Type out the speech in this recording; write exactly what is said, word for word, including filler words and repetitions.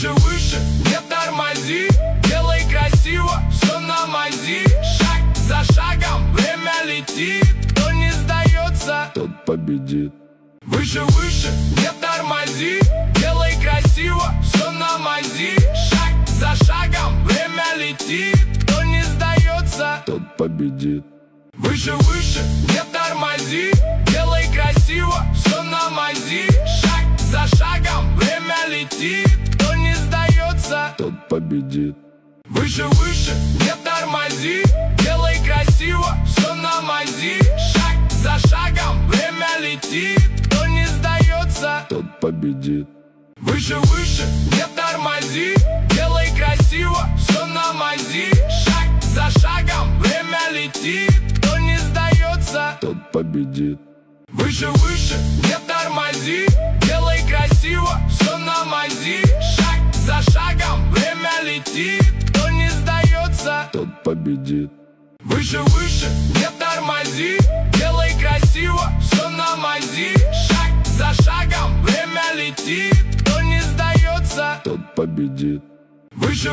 Выше, выше, не тормози, делай красиво, все на мази. Шаг за шагом, время летит, кто не сдается, тот победит. Выше, выше, не тормози, делай красиво, все на мази. Шаг за шагом, время летит, кто не сдается, тот победит. Выше, выше, не тормози, делай красиво, все на мази. Шаг за шагом, время летит, кто не сдается, тот победит. Выше, выше, не тормози, делай красиво, все на мази. Шаг за шагом, время летит, кто не сдается, тот победит. Выше, выше, не тормози, делай красиво, все на мази. Шаг за шагом, время летит, кто не сдается, тот победит. Выше, выше, не тормози, делай красиво, все на мази. Шаг за шагом, время летит, кто не сдается, тот победит. Выше, выше, не тормози, делай красиво, все на мази. Шаг за шагом, время летит, кто не сдается, тот победит. Выше,